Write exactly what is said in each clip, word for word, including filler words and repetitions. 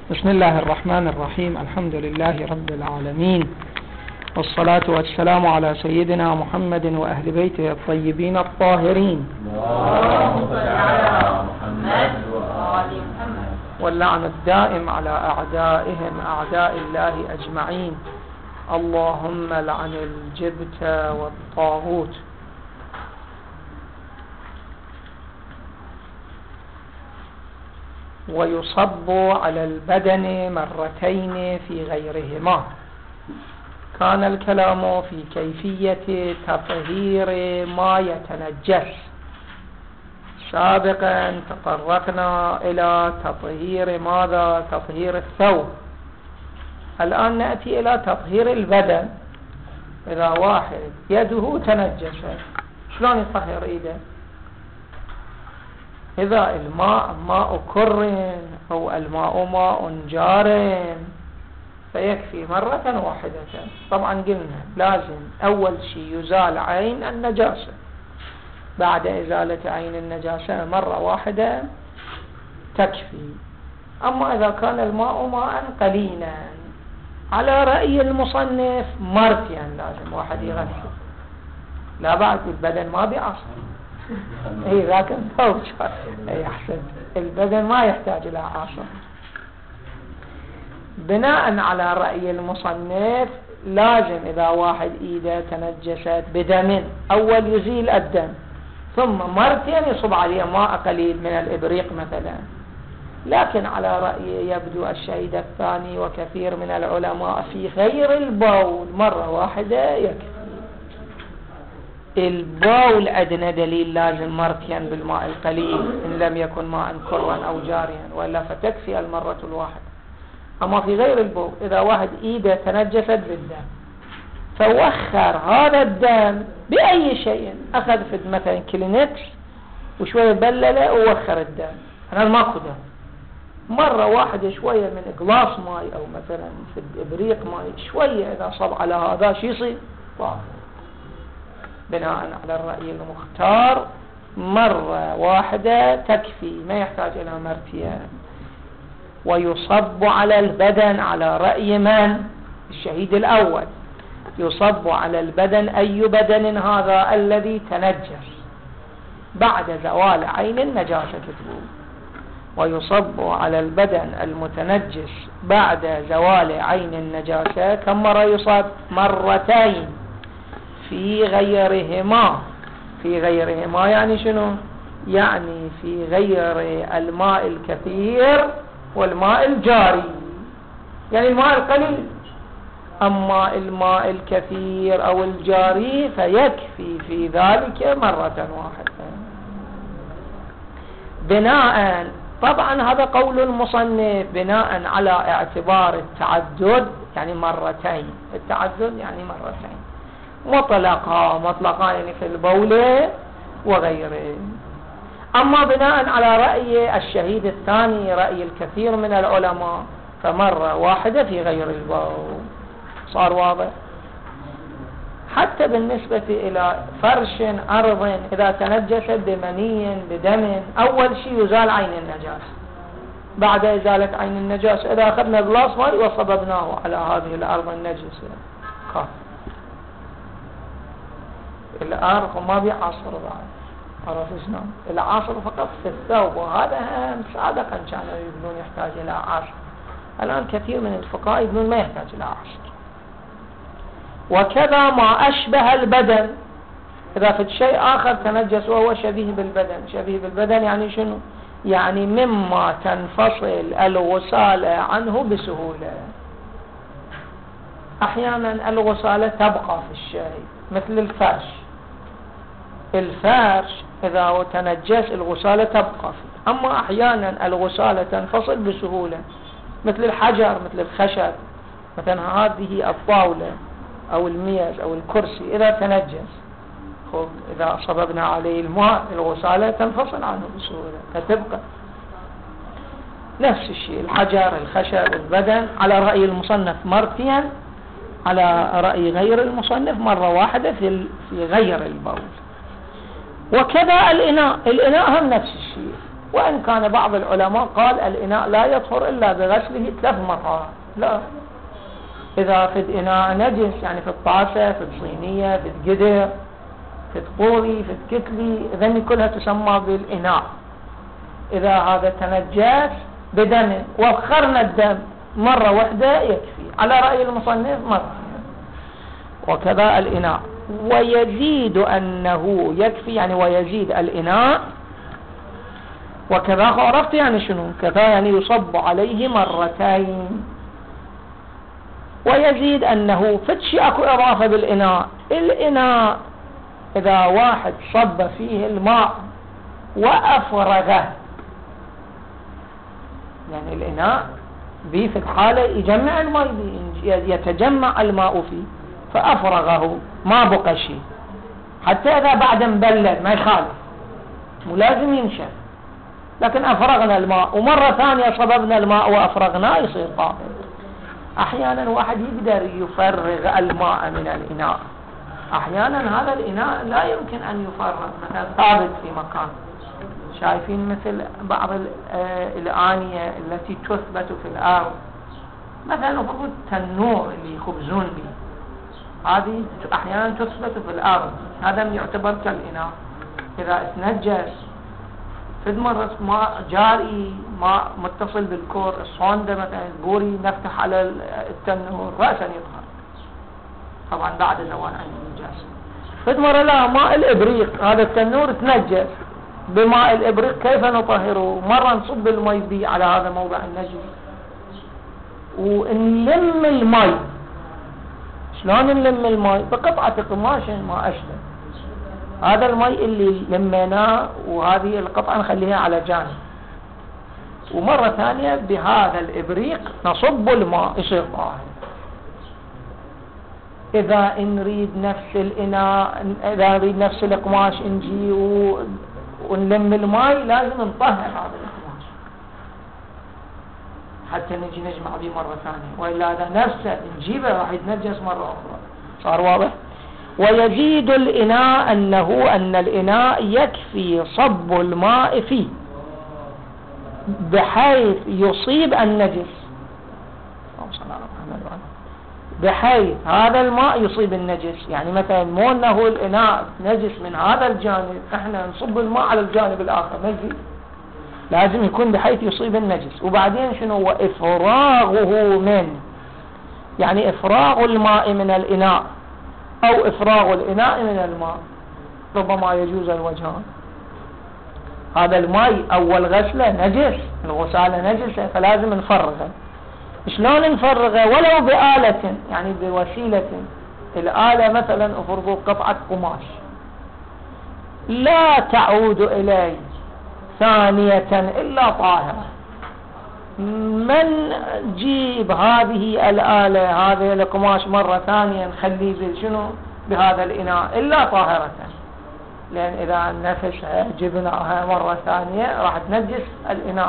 بسم الله الرحمن الرحيم. الحمد لله رب العالمين، والصلاة والسلام على سيدنا محمد وأهل بيته الطيبين الطاهرين، اللهم صل على محمد وآل محمد، واللعن الدائم على أعدائهم أعداء الله أجمعين. اللهم لعن الجبت والطاغوت. ويصب على البدن مرتين في غيرهما. كان الكلام في كيفية تطهير ما يتنجس. سابقا تطرقنا إلى تطهير ماذا؟ تطهير الثوب. الآن نأتي إلى تطهير البدن. إذا واحد يده تنجست، شلون يطهر إيده؟ إذا الماء ماء كر أو الماء ماء جار فيكفي مرة واحدة. طبعا قلنا لازم أول شيء يزال عين النجاسة. بعد إزالة عين النجاسة مرة واحدة تكفي. أما إذا كان الماء ماء قليلا، على رأي المصنف مرتين لازم واحد يغسل. لا بعد البدن ما بيعصر. اي لكن ثوب اي احسن، البدن ما يحتاج الى عصر. بناء على رأي المصنف لازم اذا واحد ايده تنجست بدم اول يزيل الدم، ثم مرتين يصب عليه ماء قليل من الابريق مثلا. لكن على رأي يبدو الشهيد الثاني وكثير من العلماء في غير البول مرة واحدة يكفي. البول أدنى دليل لازم مرتين بالماء القليل إن لم يكن ماء كرا أو جاريا، وإلا فتكفي المرة الواحدة. أما في غير البول إذا واحد إيده تنجست بالدم فوخر هذا الدم بأي شيء، أخذ في مثلا كلينكس وشوية بلله ووخر الدم، أنا ماكو دم، مرة واحدة شوية من إقلاص ماء أو مثلا في إبريق ماء شوية إذا صب على هذا شو يصير؟ طاهر. بناء على الرأي المختار مرة واحدة تكفي، ما يحتاج إلى مرتين. ويصب على البدن على رأي من؟ الشهيد الأول. يصب على البدن أي بدن هذا؟ الذي تنجس بعد زوال عين النجاسة كتبوه. ويصب على البدن المتنجس بعد زوال عين النجاسة كم مرة يصب؟ مرتين في غيرهما. في غيرهما يعني شنو؟ يعني في غير الماء الكثير والماء الجاري، يعني الماء القليل. أما الماء الكثير أو الجاري فيكفي في ذلك مرة واحدة. بناء طبعا هذا قول المصنف بناء على اعتبار التعدد، يعني مرتين. التعدد يعني مرتين مطلقا مطلقا يعني في البول وغيره. أما بناء على رأي الشهيد الثاني رأي الكثير من العلماء فمرة واحدة في غير البول. صار واضح؟ حتى بالنسبة إلى فرش أرض إذا تنجست بمني بدم أول شيء يزال عين النجاسة. بعد إزالة عين النجاسة إذا أخذنا غلاس ماء وصببناه على هذه الأرض النجسة كافي. الأرض ما بيعصر بعد، عرفت شلون؟ العصر فقط في الثوب، وهذا هم سابقا كانوا يقولون يحتاج إلى عصر. الآن كثير من الفقهاء يقولون ما يحتاج إلى عصر. وكذا ما أشبه البدن، إذا في شيء آخر تنجس وهو شبيه بالبدن. شبيه بالبدن يعني شنو؟ يعني مما تنفصل الغسالة عنه بسهولة. أحيانا الغسالة تبقى في الشيء مثل الفرش. الفرش إذا تنجس الغسالة تبقى فيه، أما أحيانا الغسالة تنفصل بسهولة مثل الحجر مثل الخشب. مثلا هذه الطاولة أو الميز أو الكرسي إذا تنجس، خب إذا صببنا عليه الماء الغسالة تنفصل عنه بسهولة فتبقى. نفس الشيء الحجر الخشب البدن على رأي المصنف مرتين، على رأي غير المصنف مرة واحدة في في غير البول. وكذا الإناء. الإناء هم نفس الشيء. وإن كان بعض العلماء قال الإناء لا يطهر إلا بغسله ثلاث مرات. لا، إذا في الإناء نجس يعني في الطاسة، في الصينية، في القدر، في الطوري، في الكتلي، إذن كلها تسمى بالإناء. إذا هذا تنجس بدم وأخرنا الدم مرة واحدة يكفي، على رأي المصنف مرة، وكذا الإناء. ويزيد أنه يكفي يعني ويزيد الإناء، وكذا عرفت يعني شنو كذا، يعني يصب عليه مرتين. ويزيد أنه فتشي أكو إضافة بالإناء. الإناء إذا واحد صب فيه الماء وأفرغه، يعني الإناء بيه في الحالة يجمع الماء، يتجمع الماء فيه، فأفرغه ما بقى شيء، حتى إذا بعد مبلد ما يخالف، مو لازم ينشف، لكن أفرغنا الماء ومرة ثانية صببنا الماء وأفرغناه يصير طاهر. أحيانا واحد يقدر يفرغ الماء من الإناء، أحيانا هذا الإناء لا يمكن أن يفرغ، مثلا ثابت في مكان. شايفين مثل بعض الآنية التي تثبت في الأرض، مثلا المفروض التنور اللي يخبزون به، هذه أحيانا تثبت في الأرض، هذا يعتبر كالإناء. إذا اتنجس في مرة ماء جاري، ماء متصل بالكور، الصوندة مثلا البوري نفتح على التنور رأسا يطهر، طبعا بعد زوال عن النجاسة. في مرة لا، ماء الإبريق، هذا التنور تنجس بماء الإبريق، كيف نطهره؟ مرة نصب المي بي على هذا موضع النجس ونلم المي. شلون نلم المي؟ بقطعة قماش ما أشبه، هذا المي اللي لميناه وهذه القطعة نخليها على جانب، ومرة ثانية بهذا الإبريق نصب الماء يصير طاهر. إذا نريد نفس الإناء، إذا نريد نفس القماش نجي ونلم الماء، لازم نطهر هذا القماش حتى نجي نجمع به مرة ثانية، وإلا هذا نفسه نجيبه راح يتنجس مرة أخرى. صار واضح؟ ويزيد الإناء أنه أن الإناء يكفي صب الماء فيه بحيث يصيب النجس، بحيث هذا الماء يصيب النجس. يعني مثلا مو أنه الإناء نجس من هذا الجانب، احنا نصب الماء على الجانب الآخر، نجي لازم يكون بحيث يصيب النجس. وبعدين شنو؟ وإفراغه منه، يعني إفراغ الماء من الإناء أو إفراغ الإناء من الماء، ربما يجوز الوجهان. هذا الماء أول غسلة نجس، الغسالة نجسة، فلازم نفرغه. شلون نفرغه؟ ولو بآلة، يعني بوسيلة. الآلة مثلا أفرغوا قطعة قماش لا تعود إليه ثانية إلا طاهرة، من جيب هذه الآلة، هذه القماش مرة ثانية نخليه شنو بهذا الإناء إلا طاهرة، لأن إذا نفسها جبناها مرة ثانية راح تنجس الإناء.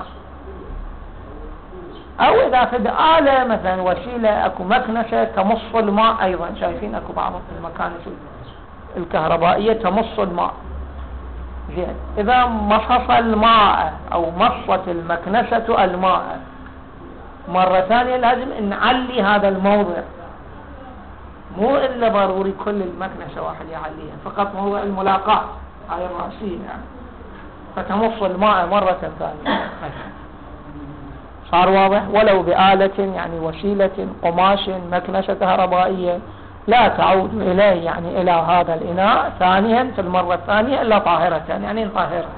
أو إذا في آلة مثلا وسيلة، أكو مكنسة تمص الماء أيضا، شايفين أكو بعض المكانس الكهربائية تمص الماء، زين. إذا مصص الماء أو مصت المكنسة الماء مرة ثانية لازم نعلي هذا الموضع، مو إلا ضروري كل المكنسة واحد يعليها، فقط موضع الملاقاة هاي الرأسية يعني، فتمص الماء مرة ثانية. صار واضح؟ ولو بآلة، يعني وسيلة، قماش، مكنسة كهربائية لا تعود إليه، يعني إلى هذا الإناء ثانيا في المرة الثانية إلا طاهرة، يعني نطهرها.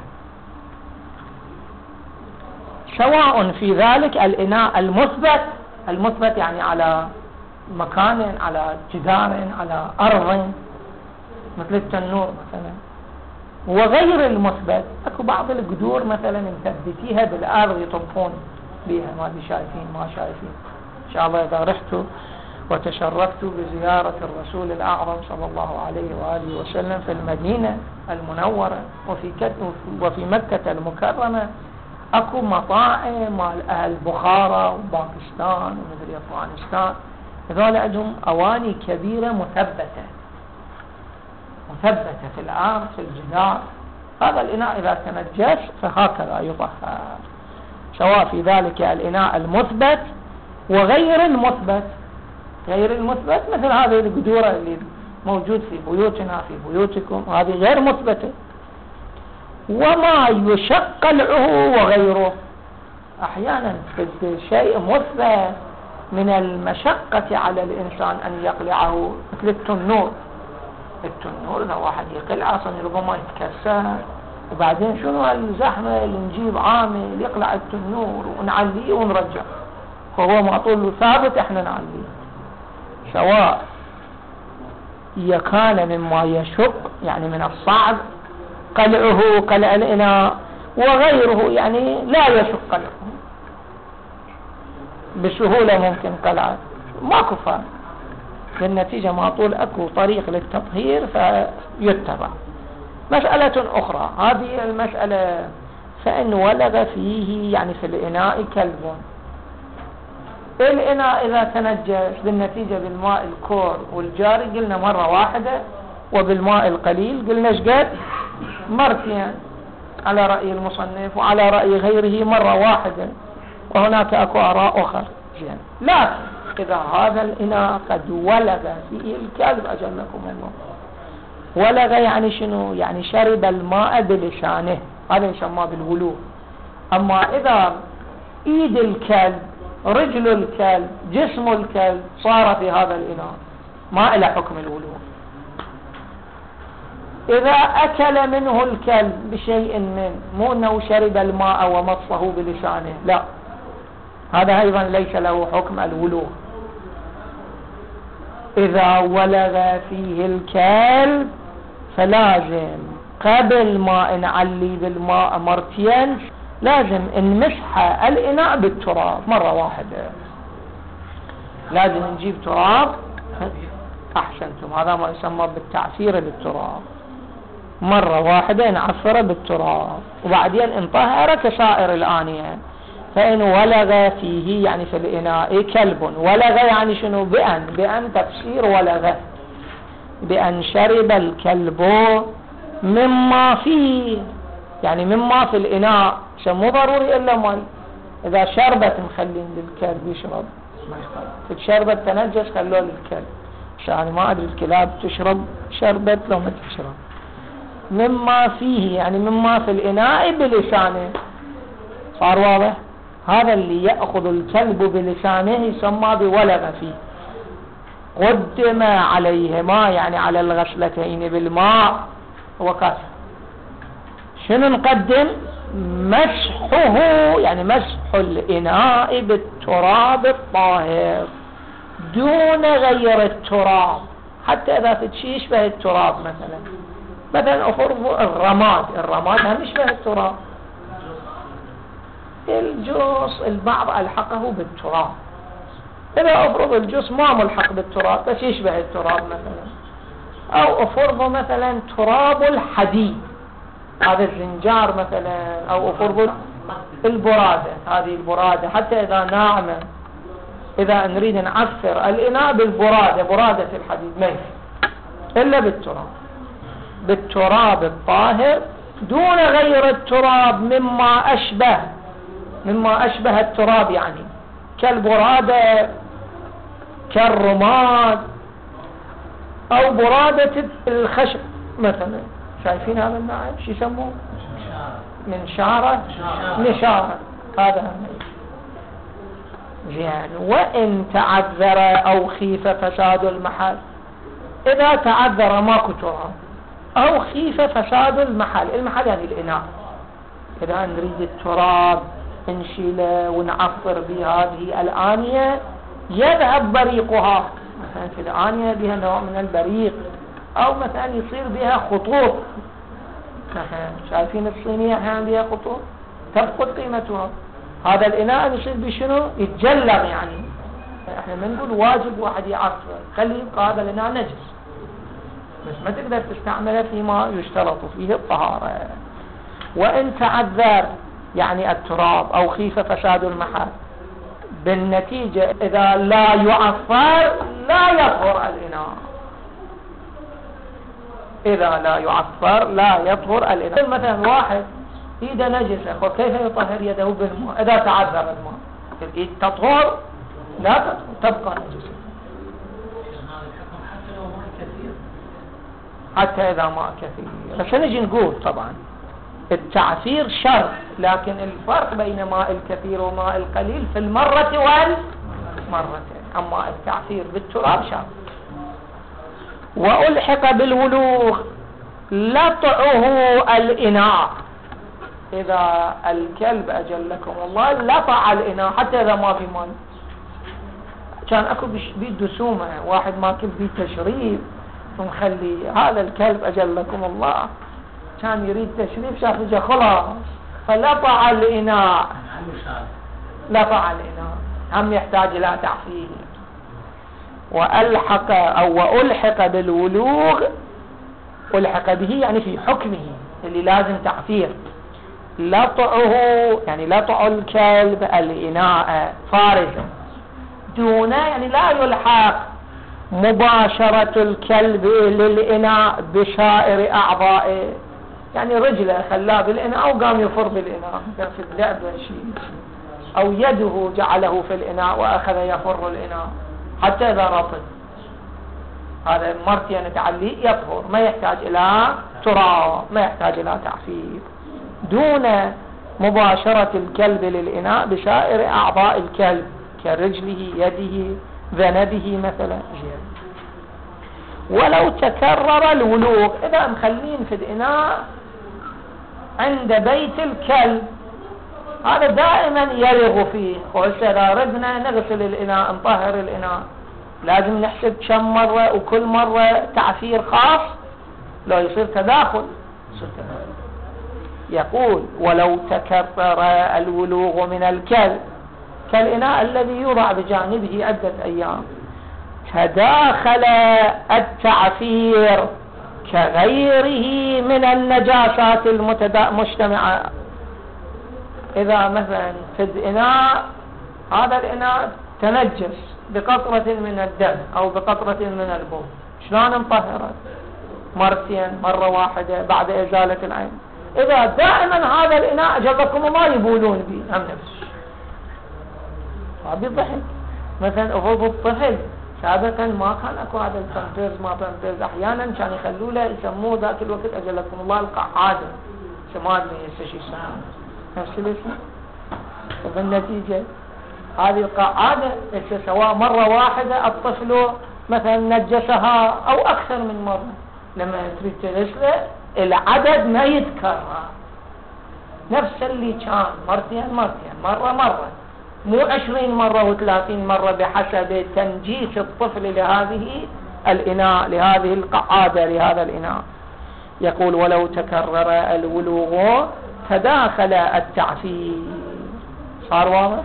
سواء في ذلك الإناء المثبت، المثبت يعني على مكان، على جدار، على أرض، مثل التنور مثلا، وغير المثبت. أكو بعض القدور مثلا مثبتيها بالأرض يطبخون بها، ما دي شايفين ما شايفين. إن شاء الله إذا رحتوا وتشرفت بزيارة الرسول الأعظم صلى الله عليه وآله وسلم في المدينة المنورة وفي وفي مكة المكرمة، أكو مطاعم مال أهل بخارى وباكستان ومدري أفغانستان، هذول عندهم أواني كبيرة مثبتة مثبتة في الأرض في الجدار، هذا الإناء إذا تنجس فهكذا يطهر، سواء في ذلك الإناء المثبت وغير المثبت. غير المثبت مثل هذه القدورة اللي موجود في بيوتنا في بيوتكم، هذه غير مثبتة. وما يشق قلعه وغيره، أحيانا في شيء مثبت من المشقة على الإنسان أن يقلعه، مثل التنور. التنور لو واحد يقلعه أصلا ربما يتكسر، وبعدين شنو الزحمة اللي نجيب عامل يقلع التنور ونعليه ونرجع، فهو معطول له ثابت احنا نعليه. سواء كان مما يشق يعني من الصعب قلعه قلع الإناء، وغيره يعني لا يشق قلعه بسهولة، ممكن قلعه ماكو فرق، بالنتيجة معطول أكو طريق للتطهير فيتبع. مسألة أخرى، هذه المسألة فإن ولغ فيه يعني في الإناء كلب. الإناء إذا تنجس بالنتيجة بالماء الكور والجاري قلنا مرة واحدة، وبالماء القليل قلنا شقد مرتين على رأي المصنف، وعلى رأي غيره مرة واحدة، وهناك أكو آراء أخرى. لكن إذا هذا الإناء قد ولغ فيه الكلب أجلكم الله، ولغ يعني شنو؟ يعني شرب الماء بلسانه، هذا يسمى بالولوغ. أما إذا إيد الكلب، رجل الكلب، جسم الكلب صار في هذا الإناء، ما إلى حكم الولوغ. إذا أكل منه الكلب بشيء من، مو أنه شرب الماء ومصه بلسانه، لا، هذا أيضا ليس له حكم الولوغ. إذا ولغ فيه الكلب فلازم قبل ما نعلي بالماء مرتين لازم نمسح الإناء بالتراب مرة واحدة. لازم نجيب تراب، أحسنتم، هذا ما يسمى بالتعفير بالتراب، مرة واحدة نعفره بالتراب، وبعدين نطهره كسائر الآنية. فإن ولغ فيه يعني في الإناء كلب، ولغ يعني شنو؟ بأن بأن تفسير ولغ، بأن شرب الكلب مما فيه، يعني مما في الإناء، مو ضروري إلا ماء. إذا شربت مخلين للكلب يشرب، ما يخلي شربت تنجس خلوه للكلب، يعني ما أدري الكلاب تشرب شربت لو ما تشرب. مما فيه يعني مما في الإناء بلسانه، صار واضح؟ هذا اللي يأخذ الكلب بلسانه يسمى بولغ فيه. قدم عليهما يعني على الغسلتين بالماء وكافر. شنو نقدم؟ مسحه، يعني مسح الإناء بالتراب الطاهر دون غير التراب، حتى إذا تشي يشبه التراب، مثلا مثلا أفرض الرماد، الرماد هم يشبه التراب، الجص البعض ألحقه بالتراب، إذا أفرض الجص ما ملحق بالتراب بس يشبه التراب مثلا، أو أفرض مثلا تراب الحديد، هذا الزنجار مثلا، أو أفرض البرادة، هذه البرادة حتى إذا ناعمة، إذا نريد نعفر الإناء بالبرادة، برادة الحديد ما يفي إلا بالتراب، بالتراب الطاهر دون غير التراب مما أشبه، مما أشبه التراب، يعني كالبرادة كالرماد أو برادة الخشب مثلا. شايفين هذا النوع شو يسموه؟ منشارة، نشارة، هذا زين. وإن تعذر أو خيف فساد المحل، إذا تعذر ماكو تراب أو خيف فساد المحل، المحل يعني الإناء، إذا نريد التراب نشيله ونعفر بهذه الآنية يذهب بريقها، مثلا في الآنية بها نوع من البريق، أو مثلا يصير بها خطوط، شايفين الصينية أحيانا بها خطوط تفقد قيمتها، هذا الإناء يصير بشنو؟ يتجلغ، يعني احنا ما نقول واجب واحد يعفر، خلي يبقى هذا الإناء نجس، بس ما تقدر تستعمله فيما يشترط فيه الطهارة. وإن تعذر يعني التراب أو خيف فساد المحل، بالنتيجة إذا لا يعفر لا يطهر الإناء، إذا لا يعفر لا يطهر الإناء. مثلا واحد إيده نجسة، وكيف يطهر يده بالماء إذا تعذر الماء؟ الإيد تطهر؟ لا تطهر، تبقى نجسة حتى إذا ماء كثير. بس نجي نقول طبعا التعفير شرط، لكن الفرق بين ماء الكثير وماء القليل في المرة والمرتين. أما التعفير بالتراب شرط. وألحق بالولوغ لطعه الإناء. إذا الكلب أجلكم الله لطع الإناء حتى إذا ما في ماء، كان أكو بيد دسومة، واحد ماكل بيه تشريب ومخلي هذا الكلب أجلكم الله كان يريد تشريب، شاف جا خلاص فلطع الإناء. لطع الإناء هم يحتاج إلى تعفير. وألحق أو وألحق بالولوغ، ألحق به يعني في حكمه اللي لازم تعفير. لطعه يعني لطع الكلب الإناء فارزا، دون يعني لا يلحق مباشرة الكلب للإناء بشائر أعضائه، يعني رجله خلاه بالإناء وقام يفر بالإناء في اللعبة شيء، أو يده جعله في الإناء وأخذ يفر الإناء حتى إذا رطب، هذا مرتين تعلي يطهر، ما يحتاج إلى تراب، ما يحتاج إلى تعفير، دون مباشرة الكلب للإناء بشائر أعضاء الكلب كرجله يده ذنبه مثلا. ولو تكرر الولوغ، إذا مخلين في الإناء عند بيت الكلب هذا دائما يلغ فيه، وإذا ردنا نغسل الإناء نطهر الإناء لازم نحسب كم مرة وكل مرة تعفير خاص، لا يصير تداخل. يقول ولو تكرر الولوغ من الكلب كالإناء الذي يوضع بجانبه عدة أيام، تداخل التعفير كغيره من النجاسات المجتمعة. إذا مثلا في الإناء هذا الإناء تنجس بقطرة من الدم أو بقطرة من البول، شلون نطهره؟ مرتين، مرة واحدة بعد إزالة العين. إذا دائما هذا الإناء أجلكم ما يبولون به هم نفسه، هذا ضحك. مثلا أفضل الطفل سابقا ما كان أكو هذا البامبرز، ما بامبرز أحيانا كان يخلوا له يسموه ذاك الوقت أجلكم الله القعادة، سماد من يستشي سماد نفس الاسم. وبالنتيجة هذه القعادة سواء مرة واحدة الطفل مثلا نجسها أو أكثر من مرة، لما تريد تغسله العدد ما يتكرر، نفس اللي كان مرتين مرتين مرة مرة، مو عشرين مرة وثلاثين مرة بحسب تنجيس الطفل لهذه الإناء، لهذه القعادة، لهذا الإناء. يقول ولو تكرر الولوغ تداخل التعفير. صار واضح؟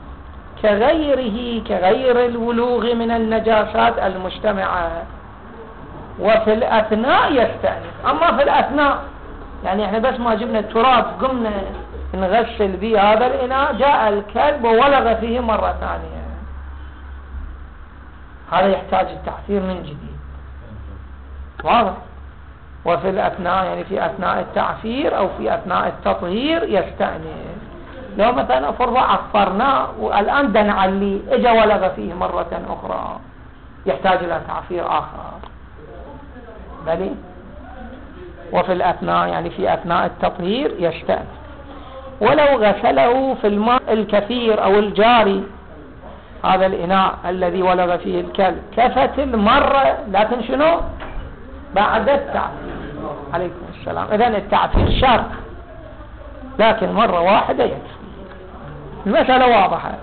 كغيره كغير الولوغ من النجاسات المجتمعة. وفي الأثناء يستأنف. أما في الأثناء يعني احنا بس ما جبنا التراب قمنا نغسل به هذا الإناء، جاء الكلب وولغ فيه مرة ثانية، هذا يحتاج التعفير من جديد. واضح؟ وفي الأثناء يعني في أثناء التعفير أو في أثناء التطهير يستأنف. لو مثلا فرض عفرناه والآن دنعلي اجا ولغ فيه مرة أخرى يحتاج إلى تعفير آخر. بلي وفي الأثناء يعني في أثناء التطهير يستأنف. ولو غسله في الماء الكثير أو الجاري هذا الإناء الذي ولغ فيه الكلب كفت المرة، لكن شنو بعد التعفير. عليكم السلام. إذن التعفير شرط، لكن مرة واحدة يكفي. المسألة واضحة.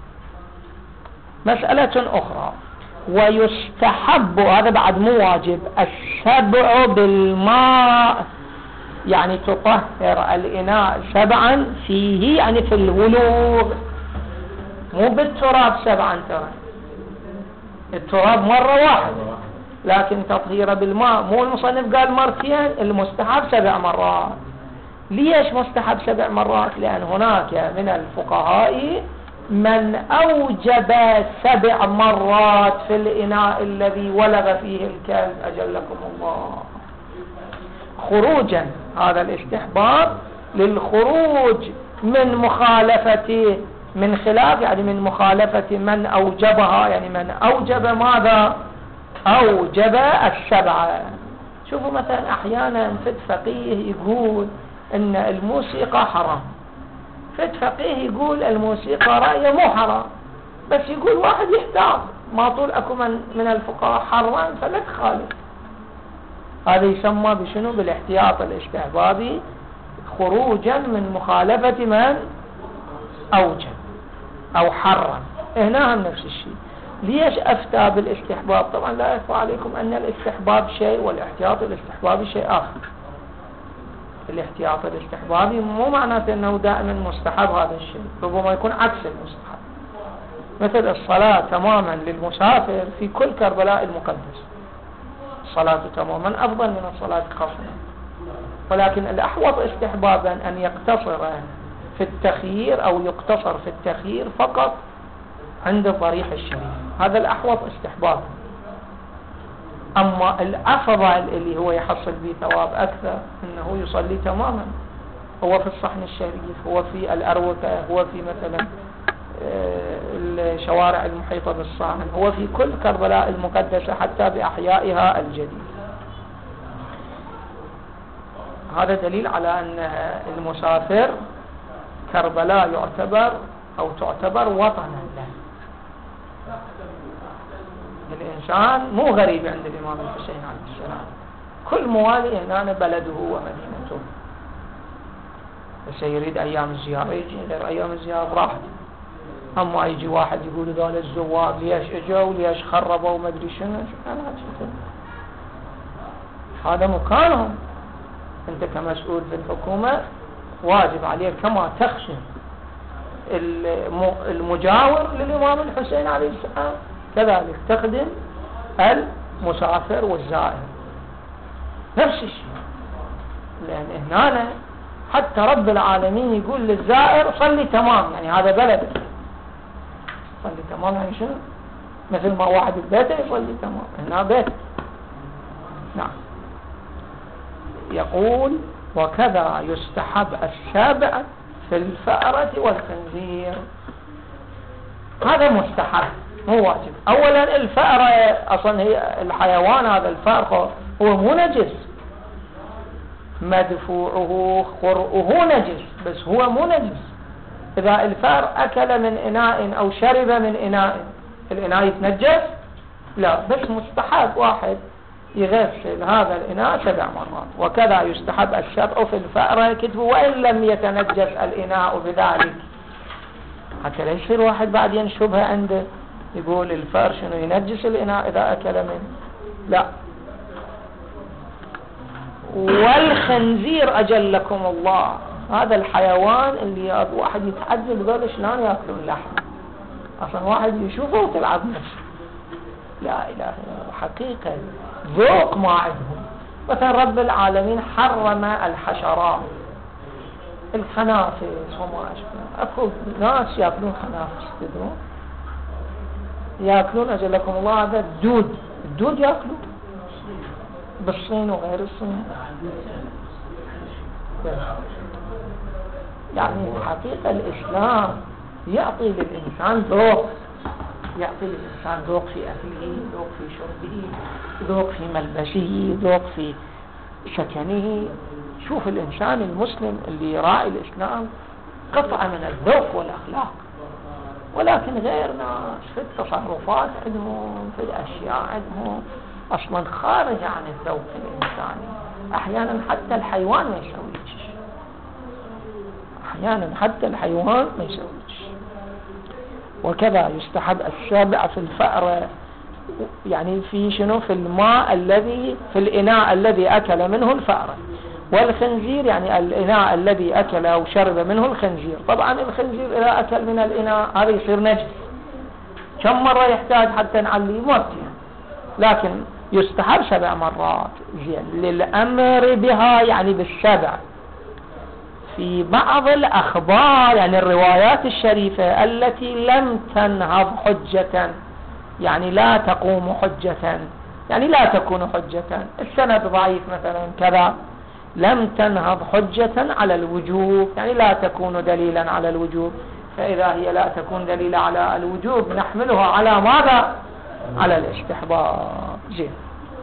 مسألة أخرى، ويستحب، هذا بعد مو واجب، السبع بالماء، يعني تطهر الإناء سبعا فيه، يعني في الولوغ، مو بالتراب سبعا. ترى التراب مرة واحدة، لكن تطهير بالماء مو المصنف قال مرتين، المستحب سبع مرات. ليش مستحب سبع مرات؟ لأن هناك من الفقهاء من أوجب سبع مرات في الإناء الذي ولغ فيه الكلب أجلكم الله. خروجا، هذا الاستحباب للخروج من مخالفة، من خلاف يعني من مخالفة من أوجبها، يعني من أوجب ماذا؟ أوجب السبعة. شوفوا مثلا أحيانا فد فقيه يقول إن الموسيقى حرام، فد فقيه يقول الموسيقى رأيه مو حرام، بس يقول واحد يحتاط، ما طول أكو من, من الفقهاء حرام فلا تخالف. هذا يسمى بشنو؟ بالاحتياط الاستحبابي، خروجا من مخالفة من أوجب أو حرم. هنا هم نفس الشيء. ليش أفتى بالاستحباب؟ طبعا لا يخفى عليكم أن الاستحباب شيء والاحتياط الاستحبابي شيء آخر. الاحتياط الاستحبابي مو معناته أنه دائما مستحب، هذا الشيء ربما يكون عكس المستحب، مثل الصلاة تماما للمسافر في كل كربلاء المقدس، الصلاة تماما أفضل من الصلاة خاصة، ولكن الأحوط استحبابا أن يقتصر في التخيير أو يقتصر في التخيير فقط عند الضريح الشريف، هذا الأحوط استحبابا. أما الأفضل اللي هو يحصل به ثواب أكثر أنه يصلي تماما، هو في الصحن الشريف، هو في الأروكة، هو في مثلا الشوارع المحيطة بالصحن، هو في كل كربلاء المقدسة حتى بأحيائها الجديدة. هذا دليل على أن المسافر كربلاء يعتبر أو تعتبر وطنا له. الإنسان مو غريب عند الإمام الحسين عليه السلام، كل موالي هنا بلده ومدينته، بس يريد أيام الزيارة يجي، غير أيام الزيارة براحته. أما يجي واحد يقول ذول الزوار ليش اجوا ليش خربوا وما أدري شنو، هذا مكانهم. أنت كمسؤول في الحكومة واجب عليك كما تخشى المجاور للإمام الحسين عليه السلام كذلك تخدم المسافر والزائر، نفس الشيء. لأن هنا حتى رب العالمين يقول للزائر صلي تمام، يعني هذا بلدك، صلي تمام يعني شنو؟ مثل ما واحد ببيته يصلي تمام، هنا بيت. نعم. يقول وكذا يستحب السبع في الفأرة والخنزير، هذا مستحب مو واجب. اولا الفأرة اصلا هي الحيوان، هذا الفأر هو مو نجس، مدفوعه خرؤه نجس بس هو مو نجس. اذا الفأر اكل من اناء او شرب من اناء، الاناء يتنجس؟ لا، بس مستحب واحد يغسل هذا الإناء سبع مرات. وكذا يستحب الشرع في الفأرة كتبه وإن لم يتنجس الإناء بذلك، حتى لا يصير واحد بعد ينشبها عنده يقول الفأر شنو ينجس الإناء إذا أكل منه، لا. والخنزير أجلكم الله، هذا الحيوان اللي واحد يتعجب ذول شلون يأكلون لحم، أصلا واحد يشوفه وتلعب نفسه. لا إله إلا الله، حقيقة ذوق ما عندهم. مثلا رب العالمين حرم الحشرات، الخنافس وما أشبه. أكو ناس يأكلون خنافس، تدرون يأكلون أجلكم الله هذا الدود، الدود يأكلون بالصين وغير الصين. يعني حقيقة الإسلام يعطي للإنسان ذوق، يعطي الإنسان ذوق في أكله، ذوق في شربه، ذوق في ملبسه، ذوق في سكنه. شوف الإنسان المسلم اللي يراعي الإسلام قطعة من الذوق والأخلاق، ولكن غير ناس في التصرفات عندهم، في الأشياء عندهم أصلا خارج عن الذوق الإنساني. أحيانا حتى الحيوان ما يسويش، أحيانا حتى الحيوان ما يسويش. وكذا يستحب السابع في الفأرة، يعني في شنو؟ في الماء الذي في الإناء الذي أكل منه الفأرة. والخنزير يعني الإناء الذي أكل أو شرب منه الخنزير. طبعا الخنزير إذا أكل من الإناء هذا يصير نجس، كم مرة يحتاج حتى نعليه؟ مرتين، لكن يستحب سبع مرات. زين، للأمر بها يعني بالسبع. في بعض الأخبار يعني الروايات الشريفة التي لم تنهض حجة، يعني لا تقوم حجة، يعني لا تكون حجة، السند ضعيف مثلا كذا، لم تنهض حجة على الوجوب، يعني لا تكون دليلا على الوجوب. فإذا هي لا تكون دليلا على الوجوب نحملها على ماذا؟ على الاستحباب. زين.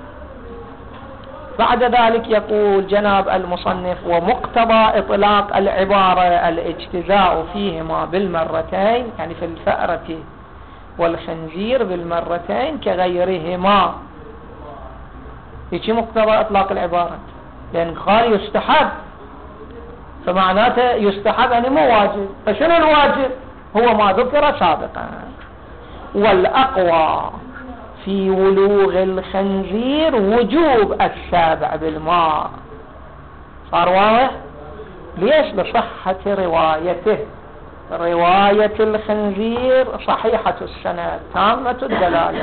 بعد ذلك يقول جناب المصنف: ومقتضى إطلاق العبارة الاجتزاء فيهما بالمرتين، يعني في الفأرة والخنزير بالمرتين كغيرهما. يجي مقتضى إطلاق العبارة، لأن قال يستحب، فمعناته يستحب يعني مو واجب. فشنو الواجب؟ هو ما ذكر سابقا. والأقوى في ولوغ الخنزير وجوب السابع بالماء. صار واضح؟ ليش؟ لصحة روايته. رواية الخنزير صحيحة السند تامة الدلالة،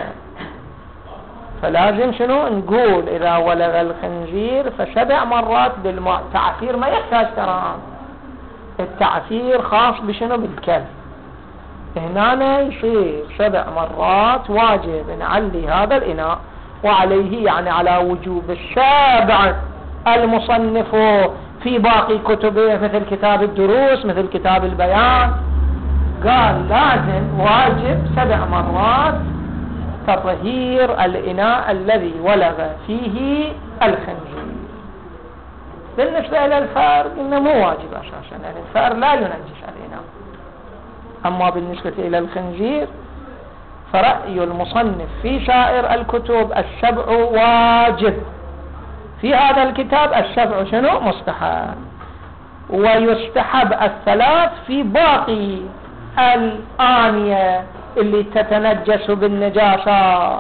فلازم شنو نقول؟ إذا ولغ الخنزير فسبع مرات بالماء. تعفير ما يحتاج ترى، التعفير خاص بشنو؟ بالكلب. هنا يصير سبع مرات واجب نعلي هذا الإناء، وعليه يعني على وجوب السابع المصنف في باقي كتبه مثل كتاب الدروس مثل كتاب البيان قال لازم واجب سبع مرات تطهير الإناء الذي ولغ فيه الخنزير. بالنسبة إلى الفأر إنه مو واجب أساسا، يعني الفأر لا ينجس الإناء. أما بالنسبة إلى الخنزير فرأي المصنف في سائر الكتب السبع واجب، في هذا الكتاب السبع شنو؟ مستحب، ويستحب الثلاث في باقي الآنية اللي تتنجس بالنجاسة.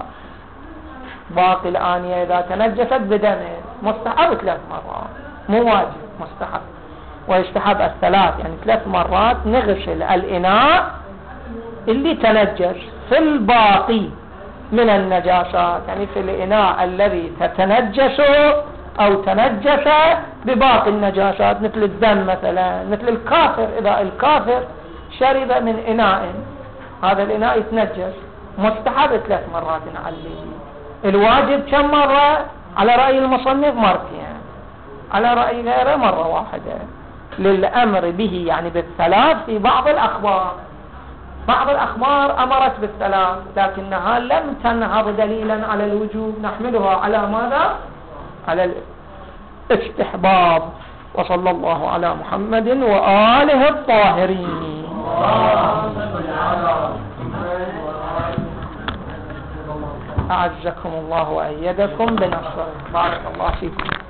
باقي الآنية إذا تنجست بدم مستحب ثلاث مرات، مو واجب، مستحب. ويستحب الثلاث، يعني ثلاث مرات نغسل الإناء اللي تنجس في الباقي من النجاسات، يعني في الإناء الذي تتنجس أو تنجس بباقي النجاسات، مثل الدم مثلا، مثل الكافر. إذا الكافر شرب من إناء هذا الإناء يتنجس، مستحب ثلاث مرات نعليه. الواجب كم مرة؟ على رأي المصنف مرتين، على رأي غيره مرة واحدة، للأمر به يعني بالثلاث في بعض الأخبار. بعض الأخبار أمرت بالثلاث لكنها لم تنهض دليلا على الوجوب، نحملها على ماذا؟ على الاستحباب. وصلى الله على محمد وآله الطاهرين. أعزكم الله وأيدكم بنصره. بارك الله فيكم.